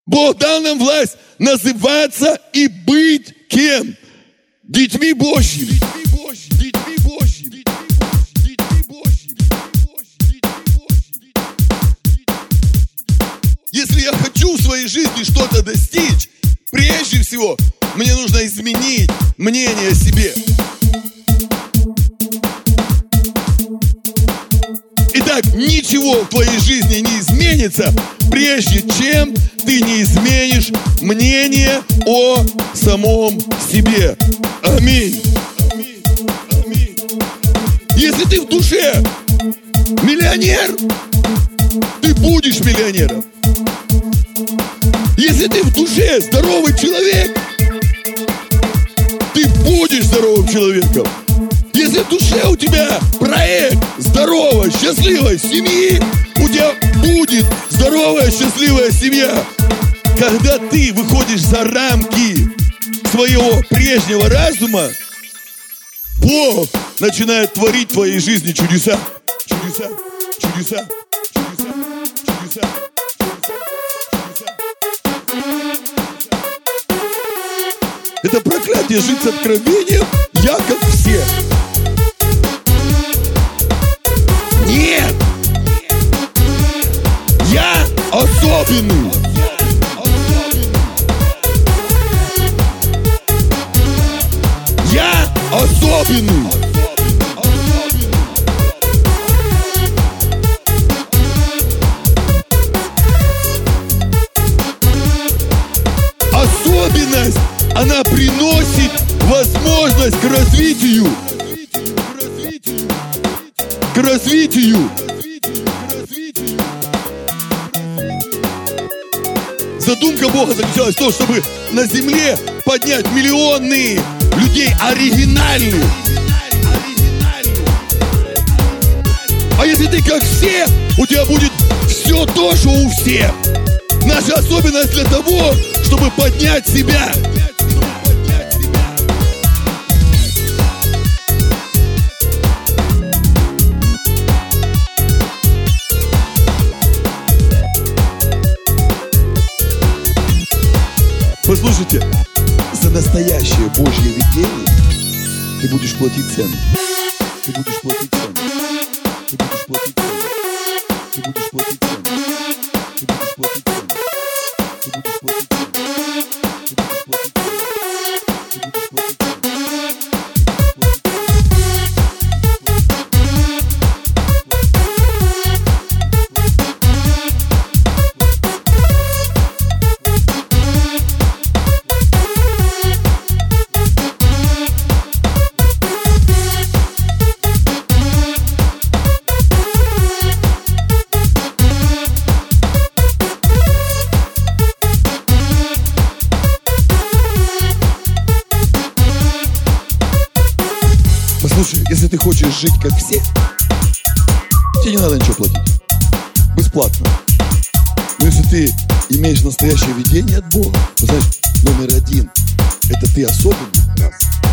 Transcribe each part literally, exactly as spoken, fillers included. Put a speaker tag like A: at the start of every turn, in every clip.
A: Бог дал нам власть называться и быть кем? Детьми Божьими. Детьми Божьими. Детьми Божьими. Если я хочу в своей жизни что-то достичь, прежде всего, мне нужно изменить мнение о себе. Итак, ничего в твоей жизни не изменится, прежде чем ты не изменишь мнение о самом себе. Аминь. Если ты в душе миллионер, ты будешь миллионером. Если ты в душе здоровый человек, ты будешь здоровым человеком. Если в душе у тебя проект здоровой, счастливой семьи, у тебя будет здоровая, счастливая семья. Когда ты выходишь за рамки своего прежнего разума, Бог начинает творить в твоей жизни чудеса. Чудеса, чудеса, чудеса, чудеса. Это проклятие жить с откровением, я как все. Нет! Я особенный! Я особенный! Особенность, она приносит возможность к развитию. К развитию. Задумка Бога заключалась в том, чтобы на земле поднять миллионы людей оригинальных. А если ты как все, у тебя будет все то, что у всех. Наша особенность для того, чтобы поднять себя. Послушайте, за настоящее Божье видение ты будешь платить цену. Ты будешь платить цену. Ты будешь платить цену. Ты будешь платить цену. Ты будешь платить цену. Ты будешь платить цену. Ты будешь платить цену. Ты будешь платить цену. Слушай, если ты хочешь жить как все, тебе не надо ничего платить. Бесплатно. Но если ты имеешь настоящее видение от Бога, то знаешь, номер один – это ты особенный. Раз.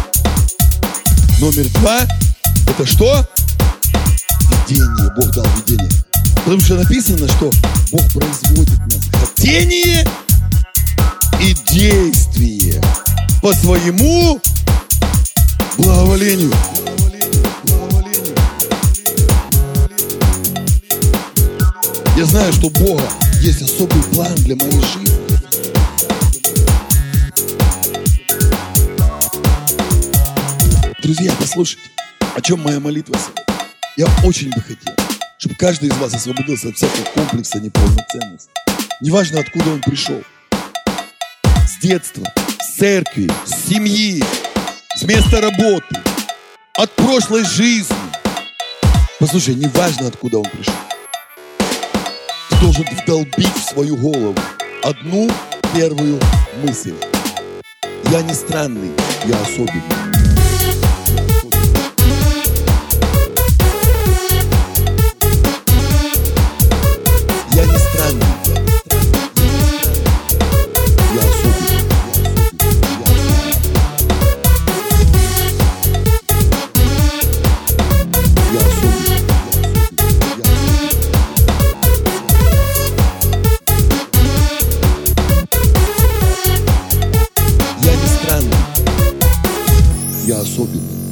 A: Номер два – это что? Видение. Бог дал видение. Потому что написано, что Бог производит нас хотение и действие по своему благоволению. Я знаю, что у Бога есть особый план для моей жизни. Друзья, послушайте, о чем моя молитва сегодня. Я очень бы хотел, чтобы каждый из вас освободился от всякого комплекса неполноценности. Неважно, откуда он пришел. С детства, с церкви, с семьи, с места работы, от прошлой жизни. Послушай, неважно, откуда он пришел. Ты должен вдолбить в свою голову одну первую мысль. Я не странный, я особенный. Я не странный, я особенный. Я особенный. Я особенный.